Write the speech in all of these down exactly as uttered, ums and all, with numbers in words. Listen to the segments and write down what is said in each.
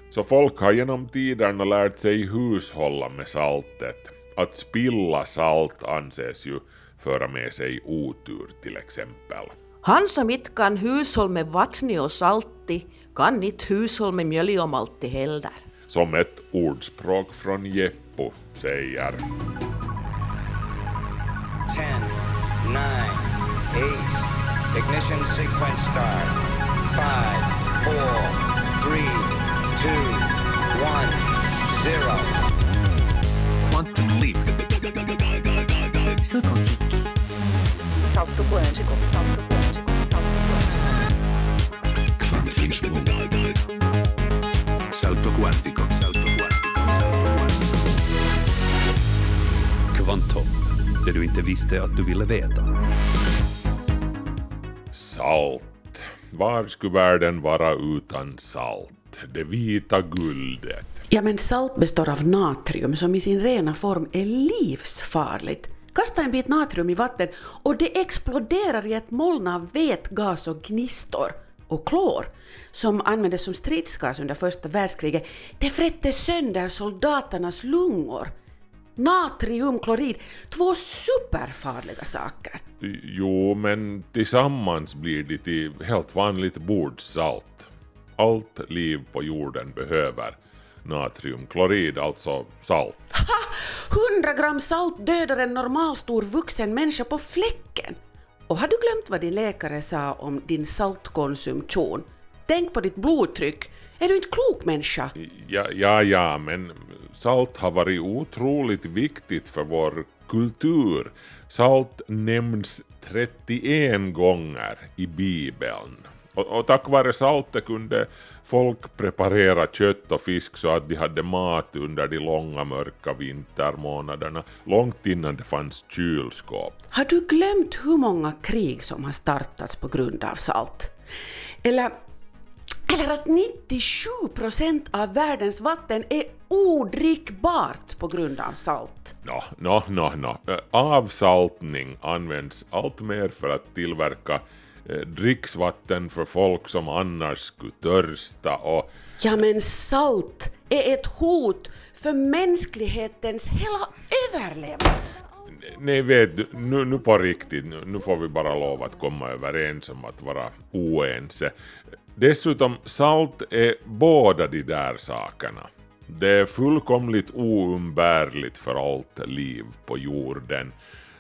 Så folk har genom tiderna lärt sig hushålla med saltet. Att spilla salt anses ju föra med sig otur till exempel. Han som inte kan hushåll med vattnet och salti kan inte hushåll med mjöl och malti heller. Som ett ordspråk från Jeppo säger. ten, nine, eight, ignition sequence start. five, four, three, two, one, zero. Quantum leap. Salto quântico. Salto quântico. Salto quântico. Salto quântico. Salto quantico. Salto quantico. Salto quantico. Kvantum, det du inte visste att du ville veta. Salt. Var skulle världen vara utan salt? Det vita guldet. Ja, men salt består av natrium som i sin rena form är livsfarligt. Kasta en bit natrium i vatten och det exploderar i ett moln av vätgas och gnistor. Och klor, som användes som stridsgas under första världskriget, det frätte sönder soldaternas lungor. Natriumklorid, två superfarliga saker. Jo, men tillsammans blir det till helt vanligt bordsalt. Allt liv på jorden behöver natriumklorid, alltså salt. hundra gram salt dödar en normalstor vuxen människa på fläcken. Och har du glömt vad din läkare sa om din saltkonsumtion? Tänk på ditt blodtryck. Är du inte klok människa? Ja, ja, ja, men salt har varit otroligt viktigt för vår kultur. Salt nämns trettioen gånger i Bibeln. Och, och tack vare saltet kunde folk preparera kött och fisk så att de hade mat under de långa mörka vintermånaderna, långt innan det fanns kylskåp. Har du glömt hur många krig som har startats på grund av salt? Eller, eller att nittiosju procent av världens vatten är odrickbart på grund av salt? Nå, nå, nå, nå. Avsaltning används allt mer för att tillverka dricksvatten för folk som annars skulle törsta och... Ja, men salt är ett hot för mänsklighetens hela överlevnad. Nej, vet du, nu, nu på riktigt, nu, nu får vi bara lov att komma överens om att vara oense. Dessutom, salt är båda de där sakerna. Det är fullkomligt oumbärligt för allt liv på jorden.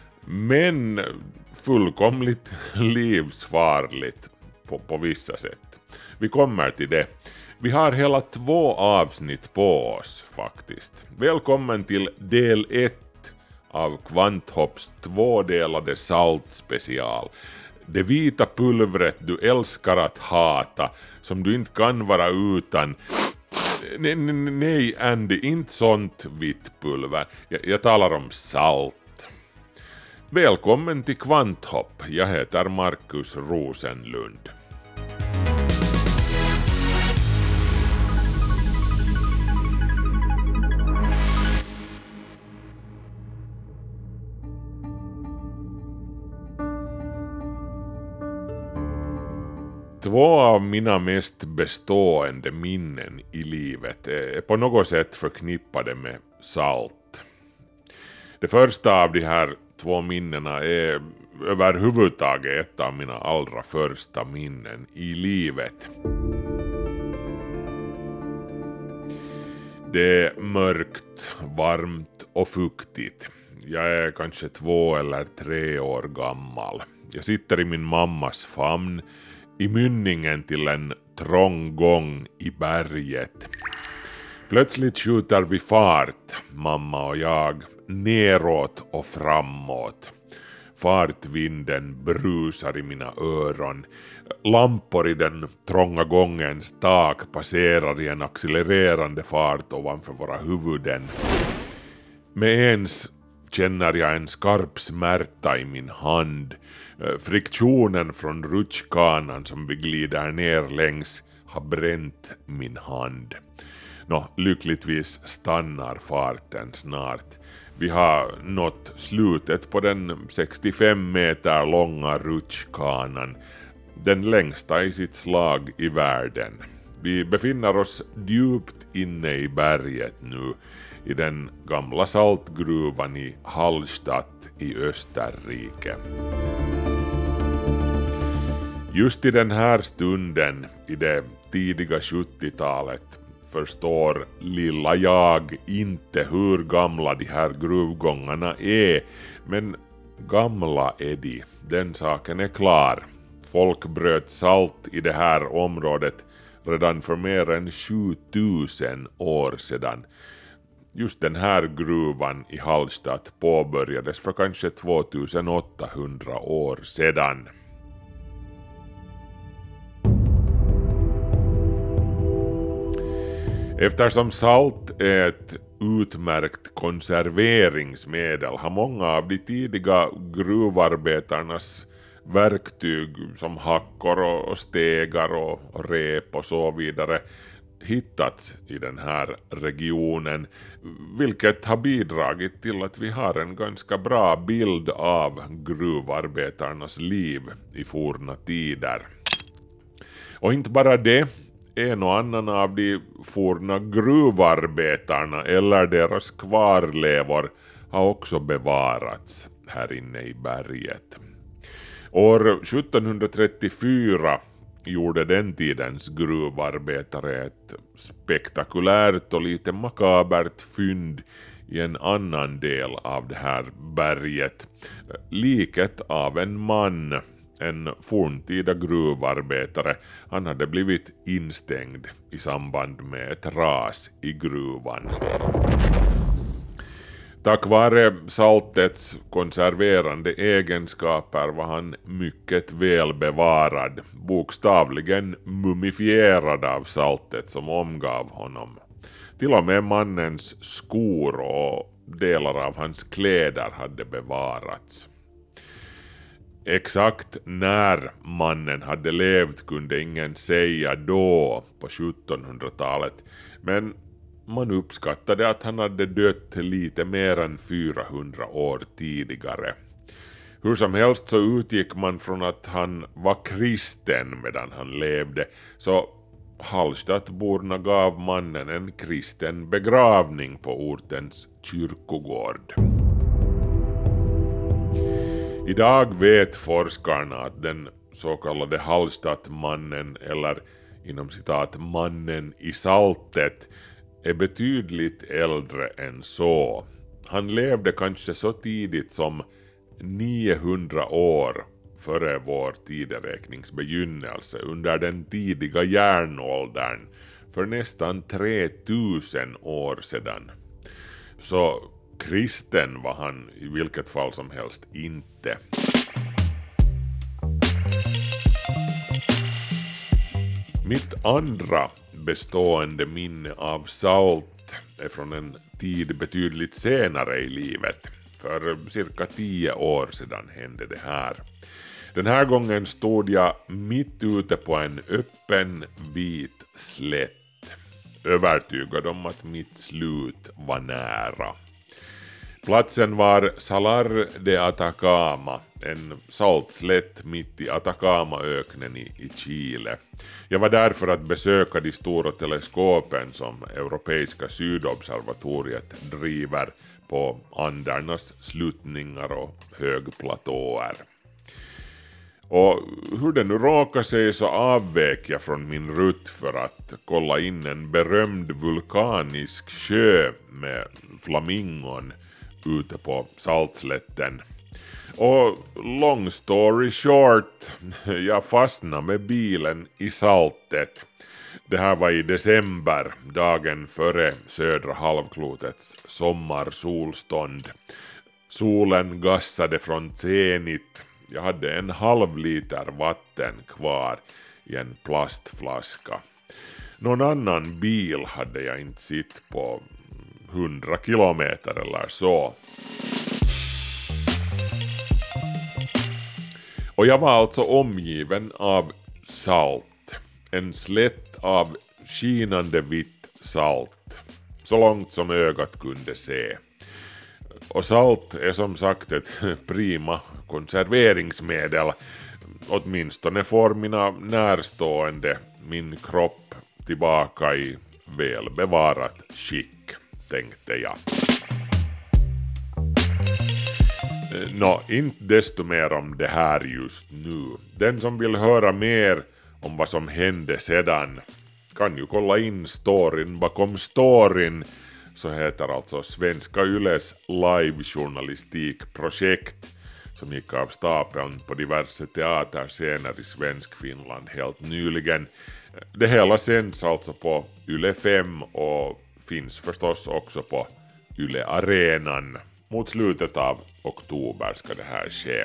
Men fullkomligt livsfarligt på, på vissa sätt. Vi kommer till det. Vi har hela två avsnitt på oss faktiskt. Välkommen till del ett av Kvanthopps tvådelade saltspecial. Det vita pulvret du älskar att hata, som du inte kan vara utan. Nej, nej Andy, inte sånt vitt pulver. Jag, jag talar om salt. Välkommen till Kvanthopp. Jag heter Markus Rosenlund. Två av mina mest bestående minnen i livet är på något sätt förknippade med salt. Det första av de här två minnena är överhuvudtaget ett av mina allra första minnen i livet. Det är mörkt, varmt och fuktigt. Jag är kanske två eller tre år gammal. Jag sitter i min mammas famn i mynningen till en trång gång i berget. Plötsligt skjuter vi fart, mamma och jag, neråt och framåt. Fartvinden brusar i mina öron. Lampor i den trånga gångens tak passerar i en accelererande fart ovanför våra huvuden. Med ens känner jag en skarp smärta i min hand. Friktionen från rutschkanan som vi glider ner längs har bränt min hand. Nå, lyckligtvis stannar farten snart. Vi har nått slutet på den sextiofem meter långa rutschkanan. Den längsta i sitt slag i världen. Vi befinner oss djupt inne i berget nu, i den gamla saltgruvan i Hallstatt i Österrike. Just i den här stunden, i det tidiga sjuttiotalet, förstår lilla jag inte hur gamla de här gruvgångarna är, men gamla är de, den saken är klar. Folk bröt salt i det här området redan för mer än sjutusen år sedan. Just den här gruvan i Hallstatt påbörjades för kanske tvåtusenåttahundra år sedan. Eftersom salt är ett utmärkt konserveringsmedel har många av de tidiga gruvarbetarnas verktyg som hackor och stegar och rep och så vidare hittats i den här regionen, vilket har bidragit till att vi har en ganska bra bild av gruvarbetarnas liv i forna tider. Och inte bara det, en och annan av de forna gruvarbetarna eller deras kvarlevor har också bevarats här inne i berget. År sjuttonhundratrettiofyra gjorde den tidens gruvarbetare ett spektakulärt och lite makabert fynd i en annan del av det här berget. Liket av en man, en forntida gruvarbetare. Han hade blivit instängd i samband med ett ras i gruvan. Tack vare saltets konserverande egenskaper var han mycket väl bevarad, bokstavligen mumifierad av saltet som omgav honom. Till och med mannens skor och delar av hans kläder hade bevarats. Exakt när mannen hade levt kunde ingen säga då på sjuttonhundratalet, men man uppskattade att han hade dött lite mer än fyrahundra år tidigare. Hur som helst så utgick man från att han var kristen medan han levde, så Hallstattborna gav mannen en kristen begravning på ortens kyrkogård. Idag vet forskarna att den så kallade Hallstattmannen, eller inom citat mannen i saltet, är betydligt äldre än så. Han levde kanske så tidigt som niohundra år före vår tideräknings begynnelse, under den tidiga järnåldern för nästan tre tusen år sedan. Så kristen var han i vilket fall som helst inte. Mitt andra bestående minne av salt är från en tid betydligt senare i livet. För cirka tio år sedan hände det här. Den här gången stod jag mitt ute på en öppen vit slätt, övertygad om att mitt slut var nära. Platsen var Salar de Atacama, en saltslätt mitt i Atacamaöknen i, i Chile. Jag var där för att besöka de stora teleskopen som Europeiska sydobservatoriet driver på Andernas sluttningar och högplatåer. Och hur det nu råkar sig så avvek jag från min rutt för att kolla in en berömd vulkanisk sjö med flamingon ute på saltslätten. Och long story short, jag fastnade med bilen i saltet. Det här var i december, dagen före södra halvklotets sommarsolstånd. Solen gassade från zenit. Jag hade en halv liter vatten kvar i en plastflaska. Någon annan bil hade jag inte sett på hundra kilometer eller så. Och jag var alltså omgiven av salt. En slätt av skinande vitt salt. Så långt som ögat kunde se. Och salt är som sagt ett prima konserveringsmedel. Åtminstone får mina närstående, min kropp, tillbaka i välbevarat skick, tänkte jag. Nå, inte desto mer om det här just nu. Den som vill höra mer om vad som hände sedan kan ju kolla in storyn bakom storyn, så heter alltså Svenska Yles livejournalistikprojekt som gick av stapeln på diverse teaterscener i svensk Finland helt nyligen. Det hela sänds alltså på Yle fem och finns förstås också på Yle Arenan. Mot slutet av oktober ska det här ske.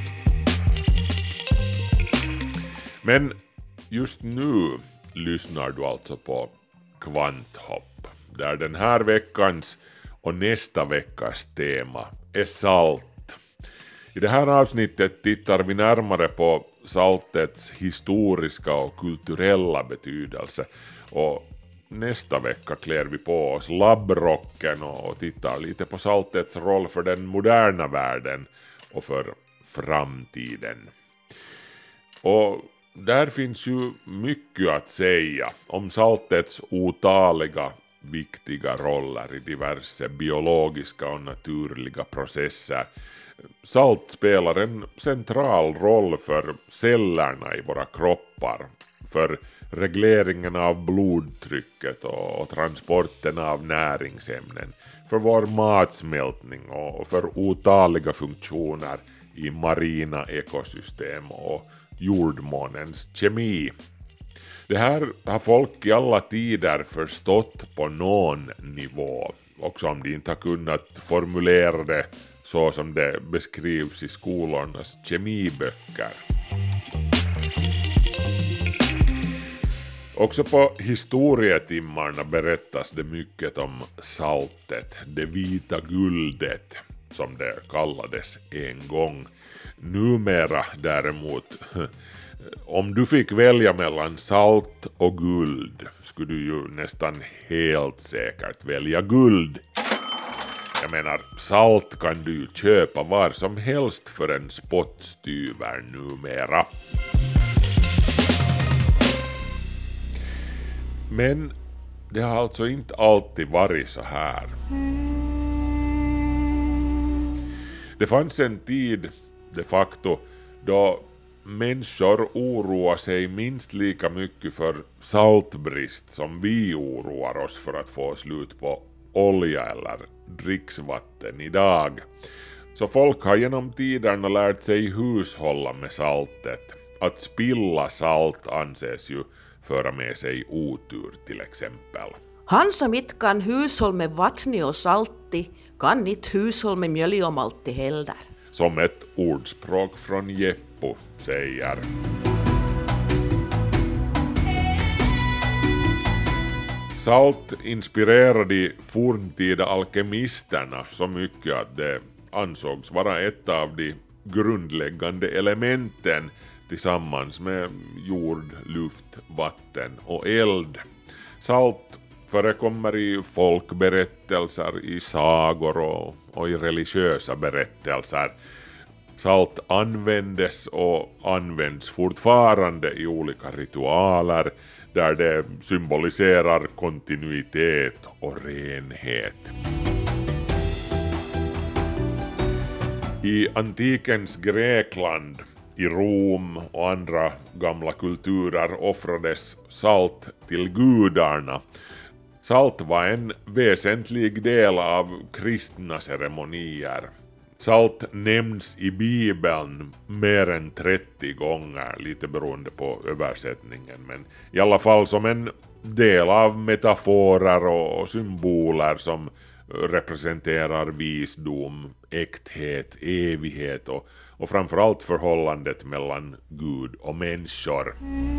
Men just nu lyssnar du alltså på Kvanthopp, där den här veckans och nästa veckas tema är salt. I det här avsnittet tittar vi närmare på saltets historiska och kulturella betydelse, och nästa vecka klär vi på oss labbrocken och tittar lite på saltets roll för den moderna världen och för framtiden. Och där finns ju mycket att säga om saltets otaliga viktiga roller i diverse biologiska och naturliga processer. Salt spelar en central roll för cellerna i våra kroppar, för regleringen av blodtrycket och transporten av näringsämnen, för vår matsmältning och för otaliga funktioner i marina ekosystem och jordmånens kemi. Det här har folk i alla tider förstått på någon nivå, också om de inte har kunnat formulera det så som det beskrivs i skolornas kemiböcker. Också på historietimmarna berättas det mycket om saltet, det vita guldet, som det kallades en gång. Numera däremot, om du fick välja mellan salt och guld, skulle du ju nästan helt säkert välja guld. Jag menar, salt kan du ju köpa var som helst för en spottstyver numera. Men det har alltså inte alltid varit så här. Det fanns en tid, de facto, då människor oroar sig minst lika mycket för saltbrist som vi oroar oss för att få slut på olja eller dricksvatten idag. Så folk har genom tiderna lärt sig hushålla med saltet. Att spilla salt anses ju föra med sig otur till exempel. Han som inte kan hushåll med vattni och salti kan inte hushåll med mjöli och malti heller. Som ett ordspråk från Jeppo säger. Salt inspirerade de forntida alkemisterna så mycket att det ansågs vara ett av de grundläggande elementen tillsammans med jord, luft, vatten och eld. Salt förekommer i folkberättelser, i sagor och, och i religiösa berättelser. Salt användes och används fortfarande i olika ritualer där det symboliserar kontinuitet och renhet. I antikens Grekland, i Rom och andra gamla kulturer offrades salt till gudarna. Salt var en väsentlig del av kristna ceremonier. Salt nämns i Bibeln mer än trettio gånger, lite beroende på översättningen, men i alla fall som en del av metaforer och symboler som representerar visdom, äkthet, evighet och, och framförallt förhållandet mellan Gud och människor.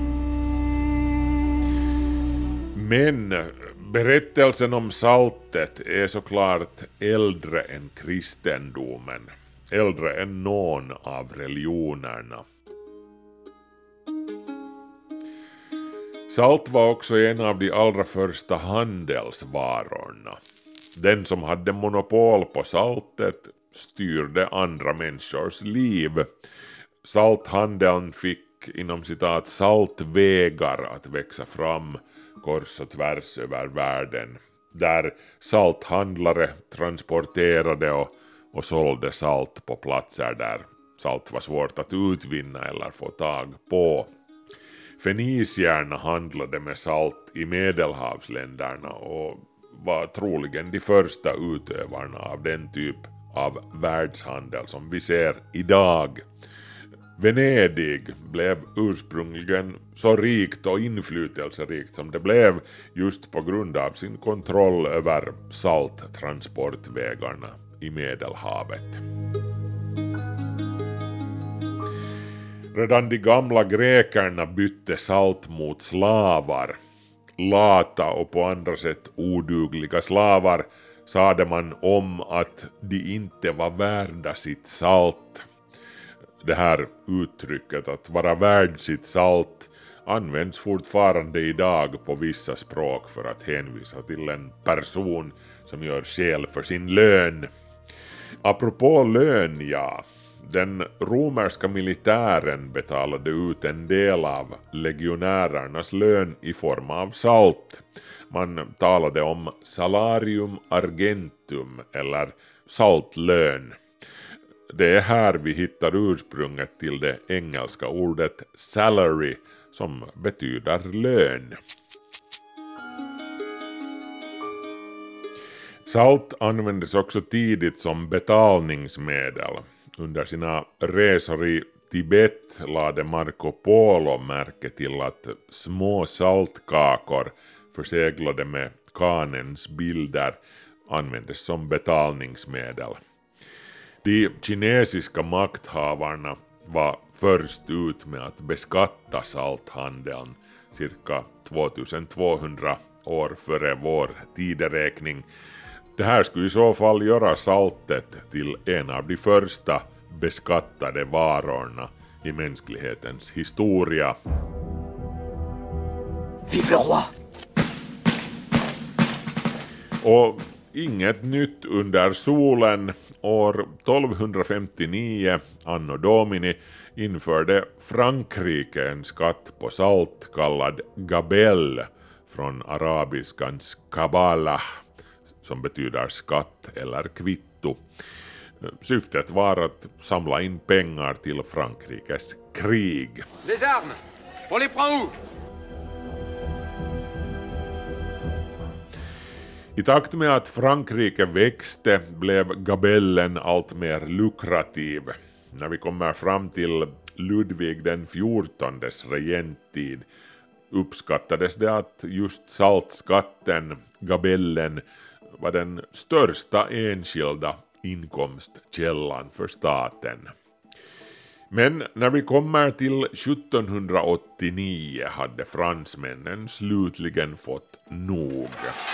Men berättelsen om saltet är såklart äldre än kristendomen, äldre än någon av religionerna. Salt var också en av de allra första handelsvarorna. Den som hade monopol på saltet styrde andra människors liv. Salthandeln fick inom citat saltvägar att växa fram kors och tvärs över världen, där salthandlare transporterade och, och sålde salt på platser där salt var svårt att utvinna eller få tag på. Fenicierna handlade med salt i Medelhavsländerna och var troligen de första utövarna av den typ av världshandel som vi ser idag. Venedig blev ursprungligen så rikt och inflytelserikt som det blev just på grund av sin kontroll över salttransportvägarna i Medelhavet. Redan de gamla grekerna bytte salt mot slavar. Lata och på andra sätt odugliga slavar sade man om att de inte var värda sitt salt. Det här uttrycket att vara värd sitt salt används fortfarande idag på vissa språk för att hänvisa till en person som gör skäl för sin lön. Apropå lön, ja. Den romerska militären betalade ut en del av legionärernas lön i form av salt. Man talade om salarium argentum eller saltlön. Det är här vi hittar ursprunget till det engelska ordet salary som betyder lön. Salt användes också tidigt som betalningsmedel. Under sina resor i Tibet lade Marco Polo märke till att små saltkakor förseglade med kanens bilder användes som betalningsmedel. De kinesiska makthavarna var först ut med att beskatta salthandeln cirka tvåtusentvåhundra år före vår tideräkning. Det här skulle i så fall göra saltet till en av de första beskattade varorna i mänsklighetens historia. Vive le roi! Och inget nytt under solen. År tolvhundrafemtionio, anno domini, införde Frankrike en skatt på salt kallad gabelle från arabiskans kabbalah, som betyder skatt eller kvitto. Syftet var att samla in pengar till Frankrikes krig. Les armes! On les prend où? I takt med att Frankrike växte blev gabellen allt mer lukrativ. När vi kommer fram till Ludvig den fjortondes regenttid uppskattades det att just saltskatten, gabellen, var den största enskilda inkomstkällan för staten. Men när vi kommer till sjuttonhundraåttionio hade fransmännen slutligen fått nog.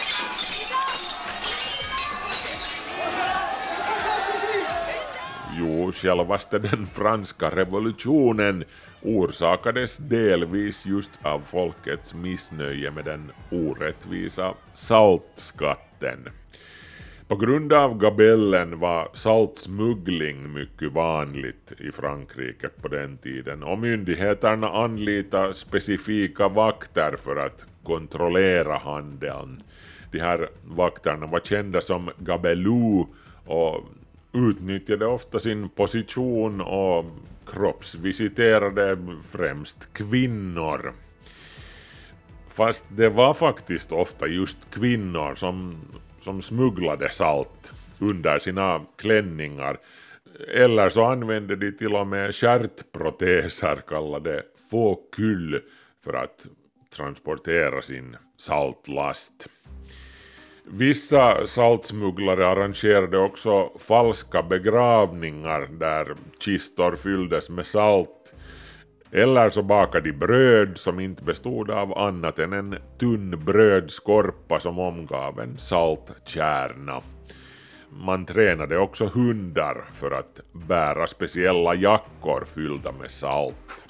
Jo, självaste den franska revolutionen orsakades delvis just av folkets missnöje med den orättvisa saltskatten. På grund av gabellen var saltsmuggling mycket vanligt i Frankrike på den tiden och myndigheterna anlitade specifika vakter för att kontrollera handeln. De här vakterna var kända som gabelou och utnyttjade ofta sin position och kroppsvisiterade främst kvinnor. Fast det var faktiskt ofta just kvinnor som, som smugglade salt under sina klänningar. Eller så använde de till och med stjärtproteser kallade faux-cul för att transportera sin saltlast. Vissa saltsmugglare arrangerade också falska begravningar där kistor fylldes med salt. Eller så bakade de bröd som inte bestod av annat än en tunn brödskorpa som omgav en saltkärna. Man tränade också hundar för att bära speciella jackor fyllda med salt.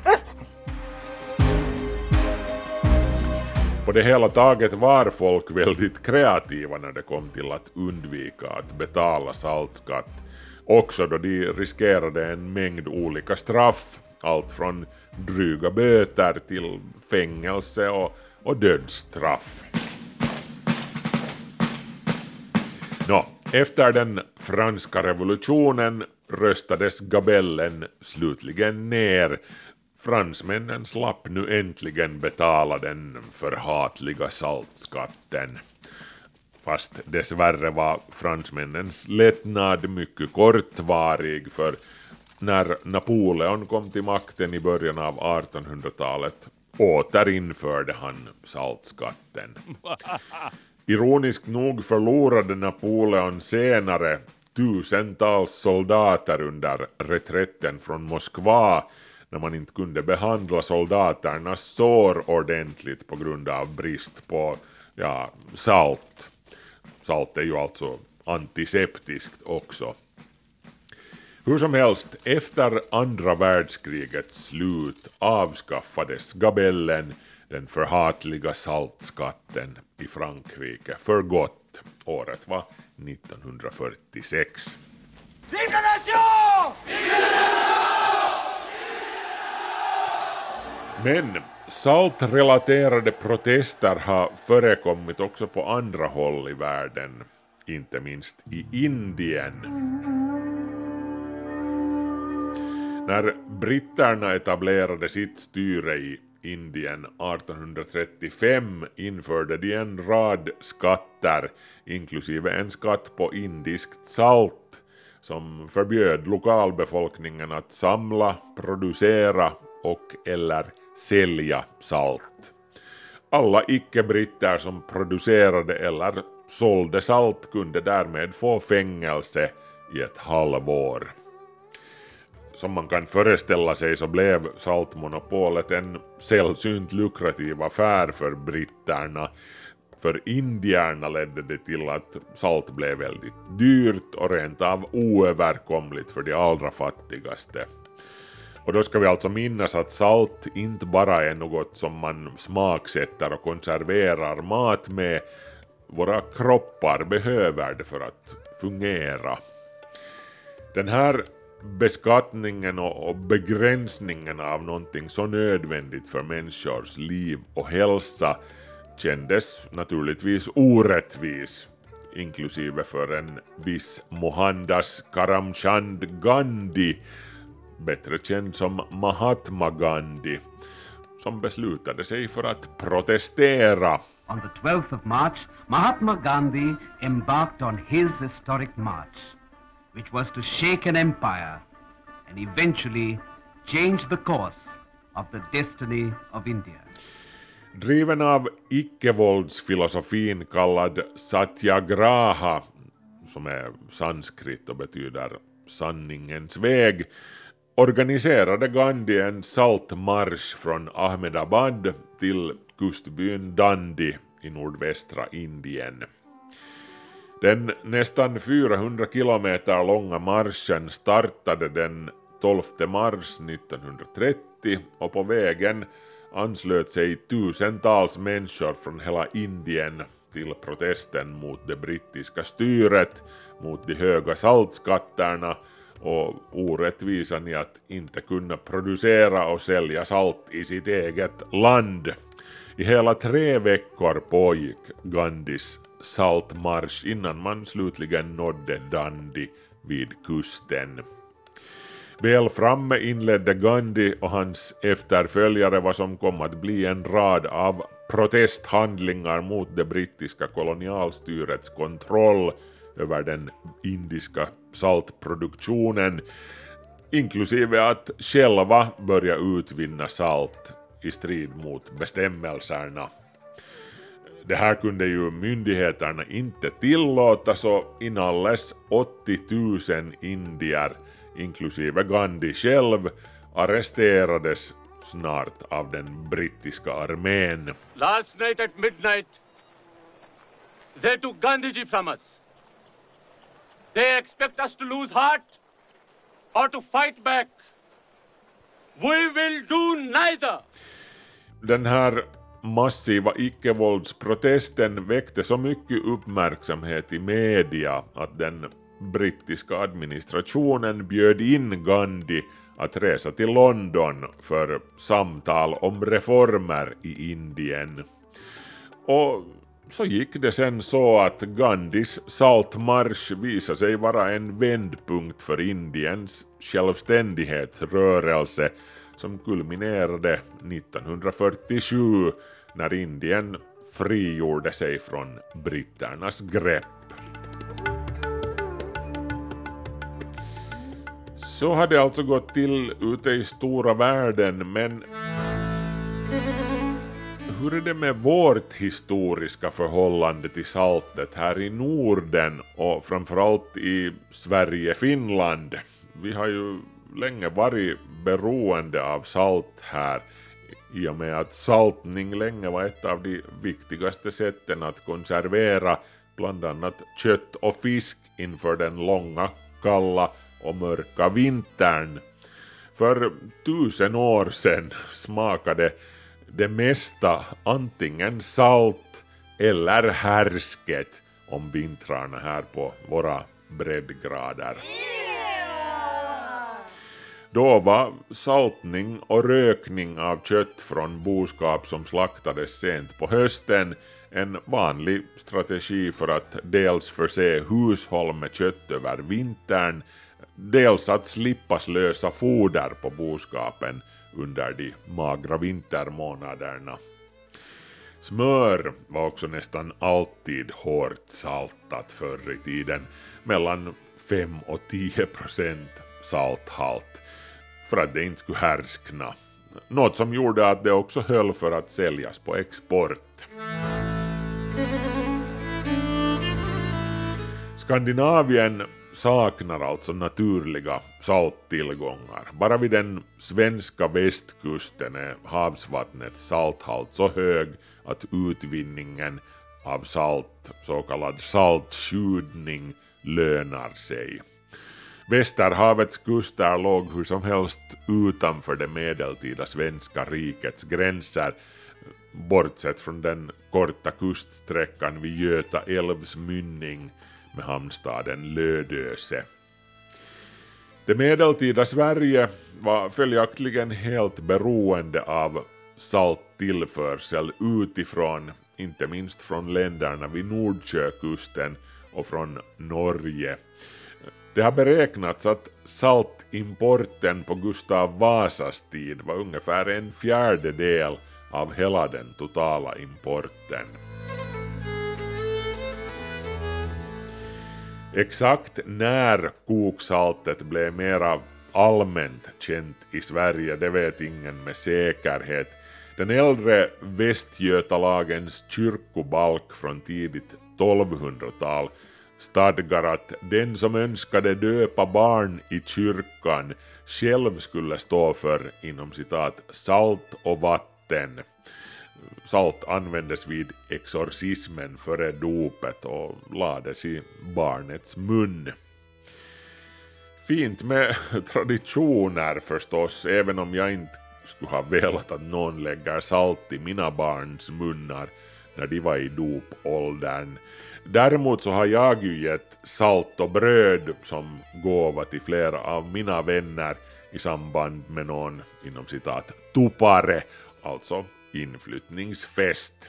På det hela taget var folk väldigt kreativa när det kom till att undvika att betala saltskatt. Också då de riskerade en mängd olika straff. Allt från dryga böter till fängelse och och dödsstraff. Nå, efter den franska revolutionen röstades gabellen slutligen ner. Fransmännen slapp nu äntligen betala den förhatliga saltskatten. Fast dessvärre var fransmännens lättnad mycket kortvarig, för när Napoleon kom till makten i början av artonhundratalet återinförde han saltskatten. Ironiskt nog förlorade Napoleon senare tusentals soldater under reträtten från Moskva, när man inte kunde behandla soldaternas sår ordentligt på grund av brist på ja, salt. Salt är ju alltså antiseptiskt också. Hur som helst, efter andra världskrigets slut avskaffades gabellen, den förhatliga saltskatten, i Frankrike för gott. Året var nittonhundrafyrtiosex. Men saltrelaterade protester har förekommit också på andra håll i världen, inte minst i Indien. När britterna etablerade sitt styre i Indien artonhundratrettiofem införde de en rad skatter, inklusive en skatt på indiskt salt, som förbjöd lokalbefolkningen att samla, producera och eller sälja salt. Alla icke-britter som producerade eller sålde salt kunde därmed få fängelse i ett halvår. Som man kan föreställa sig så blev saltmonopolet en sällsynt lukrativ affär för britterna. För indierna ledde det till att salt blev väldigt dyrt och rent av oöverkomligt för de allra fattigaste. Och då ska vi alltså minnas att salt inte bara är något som man smaksätter och konserverar mat med. Våra kroppar behöver det för att fungera. Den här beskattningen och begränsningen av någonting så nödvändigt för människors liv och hälsa kändes naturligtvis orättvis, inklusive för en viss Mohandas Karamchand Gandhi, bättre känd som Mahatma Gandhi, som beslutade sig för att protestera. On the twelfth of March, Mahatma Gandhi embarked on his historic march, which was to shake an empire and eventually change the course of the destiny of India. Driven av icke-våldsfilosofin kallad Satyagraha, som är sanskrit och betyder sanningens väg, organiserade Gandhi en saltmarsch från Ahmedabad till kustbyn Dandi i nordvästra Indien. Den nästan fyrahundra kilometer långa marschen startade den tolfte mars nittonhundratrettio och på vägen anslöt sig tusentals människor från hela Indien till protesten mot det brittiska styret, mot de höga saltskatterna och orättvisan i att inte kunna producera och sälja salt i sitt eget land. I hela tre veckor pågick Gandhis saltmarsch innan man slutligen nådde Dandi vid kusten. Väl framme inledde Gandhi och hans efterföljare vad som kom att bli en rad av protesthandlingar mot det brittiska kolonialstyrets kontroll över den indiska saltproduktionen, inklusive att själva börja utvinna salt i strid mot bestämmelserna. Det här kunde ju myndigheterna inte tillåta, så inalles åttio tusen indier, inklusive Gandhi själv, arresterades snart av den brittiska armén. Last night at midnight, they took Gandhiji from us. They expect us to lose heart or to fight back. We will do neither. Den här massiva icke-våldsprotesten väckte så mycket uppmärksamhet i media att den brittiska administrationen bjöd in Gandhi att resa till London för samtal om reformer i Indien. Och så gick det sen så att Gandhis saltmarsch visade sig vara en vändpunkt för Indiens självständighetsrörelse som kulminerade nittonhundrafyrtiosju när Indien frigjorde sig från britternas grepp. Så hade det alltså gått till ute i stora världen, men hur är det med vårt historiska förhållande till saltet här i Norden och framförallt i Sverige-Finland? Vi har ju länge varit beroende av salt här i och med att saltning länge var ett av de viktigaste sätten att konservera bland annat kött och fisk inför den långa, kalla och mörka vintern. För tusen år sedan smakade det mesta antingen salt eller härsket om vintrarna här på våra breddgrader. Då var saltning och rökning av kött från boskap som slaktades sent på hösten en vanlig strategi för att dels förse hushåll med kött över vintern, dels att slippa slösa foder på boskapen under de magra vintermånaderna. Smör var också nästan alltid hårt saltat förr i tiden, mellan fem och tio procent salthalt, för att det inte skulle härskna. Något som gjorde att det också höll för att säljas på export. Skandinavien saknar alltså naturliga salttillgångar. Bara vid den svenska västkusten är havsvattnets salthalt så hög att utvinningen av salt, så kallad saltskjudning, lönar sig. Västerhavets kuster låg hur som helst utanför det medeltida svenska rikets gränser, bortsett från den korta kuststräckan vid Göta älvs mynning med hamnstaden Lödöse. Det medeltida Sverige var följaktligen helt beroende av salttillförsel utifrån, inte minst från länderna vid Nordsjökusten och från Norge. Det har beräknats att saltimporten på Gustav Vasas tid var ungefär en fjärdedel av hela den totala importen. Exakt när koksaltet blev mera allmänt känt i Sverige, det vet ingen med säkerhet. Den äldre Västgötalagens kyrkobalk från tidigt tolvhundratal stadgar att den som önskade döpa barn i kyrkan själv skulle stå för, inom citat, salt och vatten. Salt användes vid exorcismen före dopet och lades i barnets mun. Fint med traditioner förstås, även om jag inte skulle ha velat att någon lägger salt i mina barns munnar när de var i dopåldern. Däremot så har jag ju gett salt och bröd som gåva till flera av mina vänner i samband med någon, inom citat, tupare, alltså inflyttningsfest.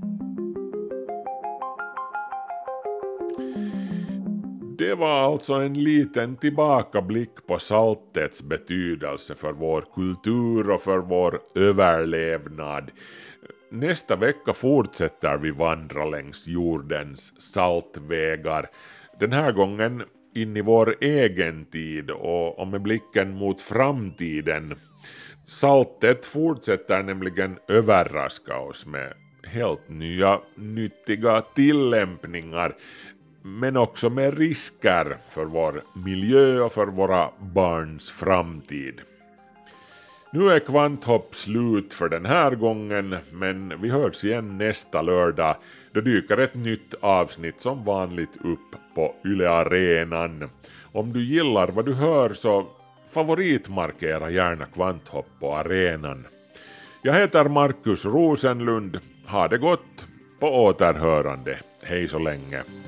Det var alltså en liten tillbakablick på saltets betydelse för vår kultur och för vår överlevnad. Nästa vecka fortsätter vi vandra längs jordens saltvägar. Den här gången in i vår egen tid och med blicken mot framtiden. Saltet fortsätter nämligen överraska oss med helt nya nyttiga tillämpningar, men också med risker för vår miljö och för våra barns framtid. Nu är Kvanthopp slut för den här gången, men vi hörs igen nästa lördag. Då dyker ett nytt avsnitt som vanligt upp på Yle Arenan. Om du gillar vad du hör så favoritmarkera gärna Kvanthopp på arenan. Jag heter Markus Rosenlund. Ha det gott, på återhörande. Hej så länge.